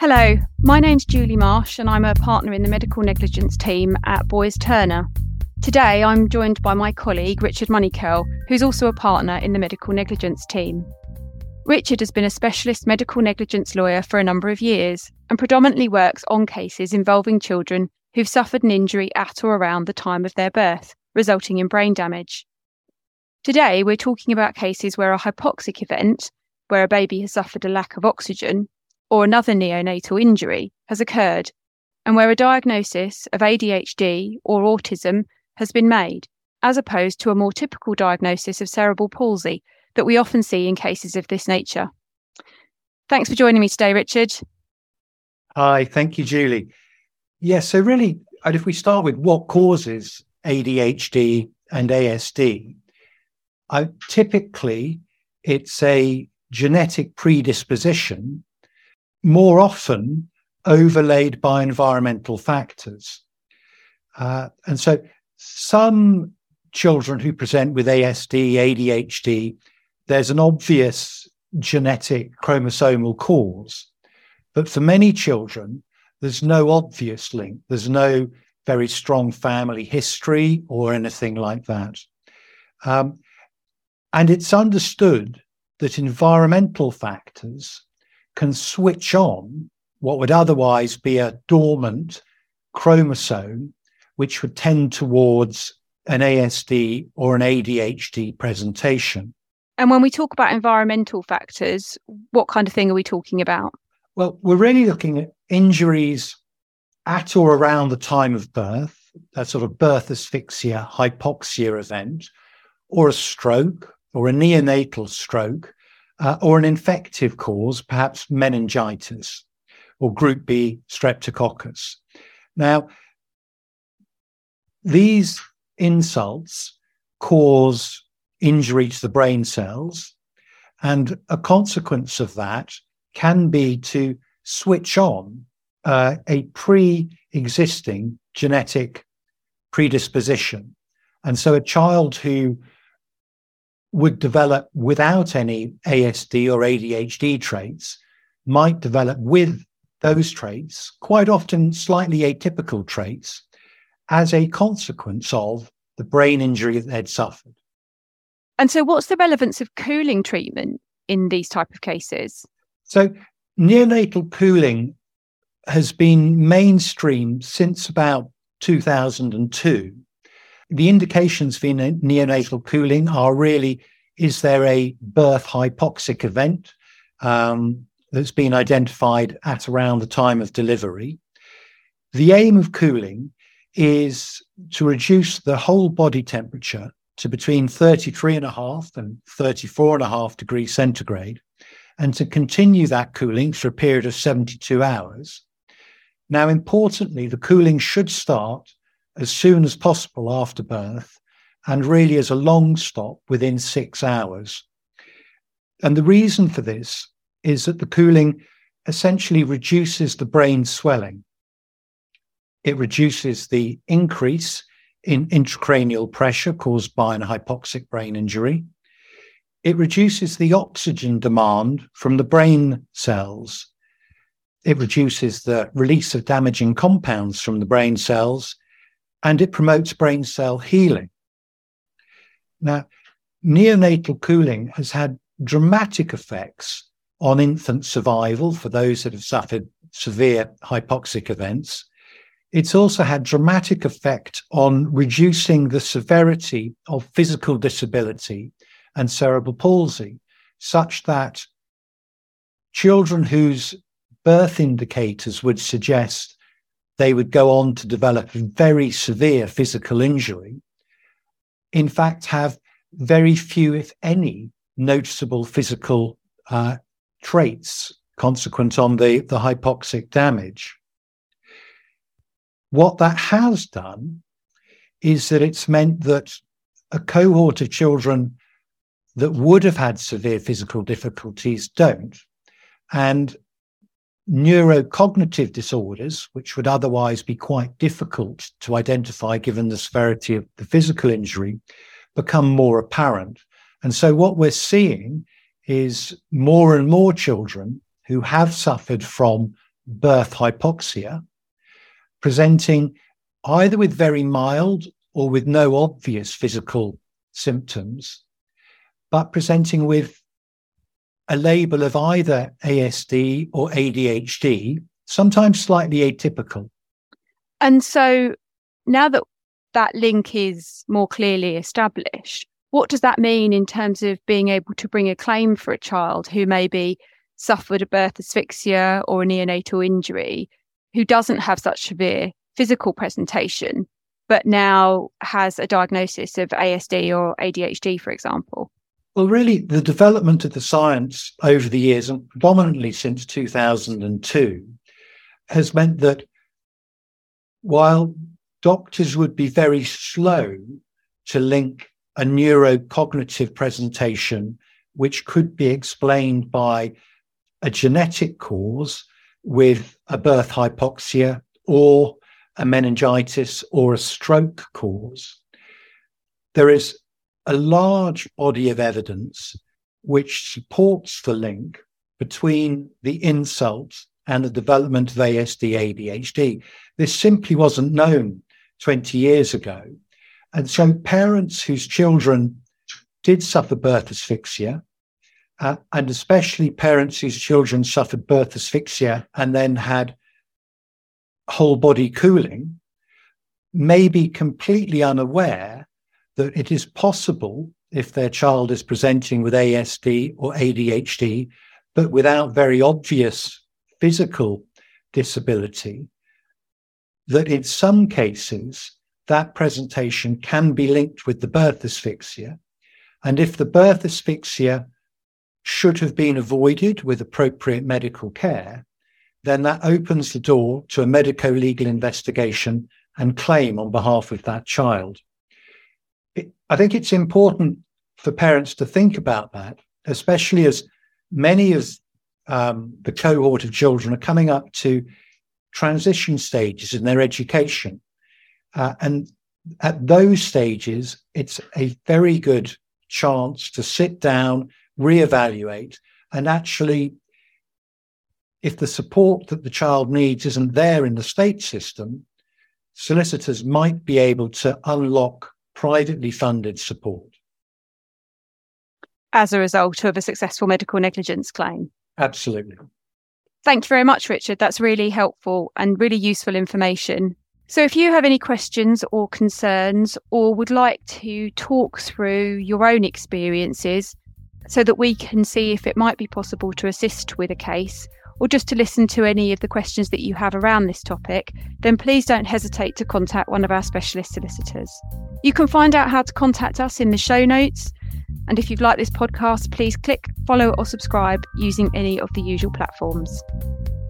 Hello, my name's Julie Marsh and I'm a partner in the medical negligence team at Boyes Turner. Today I'm joined by my colleague Richard Moneykell, who's also a partner in the medical negligence team. Richard has been a specialist medical negligence lawyer for a number of years and predominantly works on cases involving children who've suffered an injury at or around the time of their birth, resulting in brain damage. Today we're talking about cases where a hypoxic event, where a baby has suffered a lack of oxygen, or another neonatal injury has occurred, and where a diagnosis of ADHD or autism has been made, as opposed to a more typical diagnosis of cerebral palsy that we often see in cases of this nature. Thanks for joining me today, Richard. Hi, thank you, Julie. Yes, so really, if we start with what causes ADHD and ASD, typically it's a genetic predisposition, more often overlaid by environmental factors. And so some children who present with ASD, ADHD, there's an obvious genetic chromosomal cause. But for many children, there's no obvious link. There's no very strong family history or anything like that. And it's understood that environmental factors can switch on what would otherwise be a dormant chromosome, which would tend towards an ASD or an ADHD presentation. And when we talk about environmental factors, what kind of thing are we talking about? Well, we're really looking at injuries at or around the time of birth, that sort of birth asphyxia, hypoxia event, or a stroke, or a neonatal stroke, or an infective cause, perhaps meningitis or group B streptococcus. Now, these insults cause injury to the brain cells, and a consequence of that can be to switch on a pre-existing genetic predisposition. And so a child who would develop without any ASD or ADHD traits might develop with those traits, quite often slightly atypical traits, as a consequence of the brain injury that they'd suffered. And so what's the relevance of cooling treatment in these type of cases? So neonatal cooling has been mainstream since about 2002. The indications for neonatal cooling are really, is there a birth hypoxic event that's been identified at around the time of delivery? The aim of cooling is to reduce the whole body temperature to between 33.5 and 34.5 degrees centigrade, and to continue that cooling for a period of 72 hours. Now, importantly, the cooling should start as soon as possible after birth, and really as a long stop within 6 hours. And the reason for this is that the cooling essentially reduces the brain swelling. It reduces the increase in intracranial pressure caused by an hypoxic brain injury. It reduces the oxygen demand from the brain cells. It reduces the release of damaging compounds from the brain cells, and it promotes brain cell healing. Now, neonatal cooling has had dramatic effects on infant survival for those that have suffered severe hypoxic events. It's also had dramatic effect on reducing the severity of physical disability and cerebral palsy, such that children whose birth indicators would suggest they would go on to develop a very severe physical injury, in fact, have very few, if any, noticeable physical traits consequent on the hypoxic damage. What that has done is that it's meant that a cohort of children that would have had severe physical difficulties don't. And neurocognitive disorders, which would otherwise be quite difficult to identify given the severity of the physical injury, become more apparent. And so what we're seeing is more and more children who have suffered from birth hypoxia, presenting either with very mild or with no obvious physical symptoms, but presenting with a label of either ASD or ADHD, sometimes slightly atypical. And so now that that link is more clearly established, what does that mean in terms of being able to bring a claim for a child who maybe suffered a birth asphyxia or a neonatal injury, who doesn't have such severe physical presentation, but now has a diagnosis of ASD or ADHD, for example? Well, really, the development of the science over the years, and predominantly since 2002, has meant that while doctors would be very slow to link a neurocognitive presentation, which could be explained by a genetic cause with a birth hypoxia or a meningitis or a stroke cause, there is a large body of evidence which supports the link between the insult and the development of ASD, ADHD. This simply wasn't known 20 years ago. And so parents whose children did suffer birth asphyxia, and especially parents whose children suffered birth asphyxia and then had whole body cooling, may be completely unaware that it is possible, if their child is presenting with ASD or ADHD, but without very obvious physical disability, that in some cases that presentation can be linked with the birth asphyxia. And if the birth asphyxia should have been avoided with appropriate medical care, then that opens the door to a medico-legal investigation and claim on behalf of that child. I think it's important for parents to think about that, especially as many of the cohort of children are coming up to transition stages in their education. And at those stages, it's a very good chance to sit down, reevaluate, and actually, if the support that the child needs isn't there in the state system, solicitors might be able to unlock privately funded support. As a result of a successful medical negligence claim? Absolutely. Thank you very much, Richard. That's really helpful and really useful information. So if you have any questions or concerns, or would like to talk through your own experiences so that we can see if it might be possible to assist with a case, or just to listen to any of the questions that you have around this topic, then please don't hesitate to contact one of our specialist solicitors. You can find out how to contact us in the show notes. And if you've liked this podcast, please click follow or subscribe using any of the usual platforms.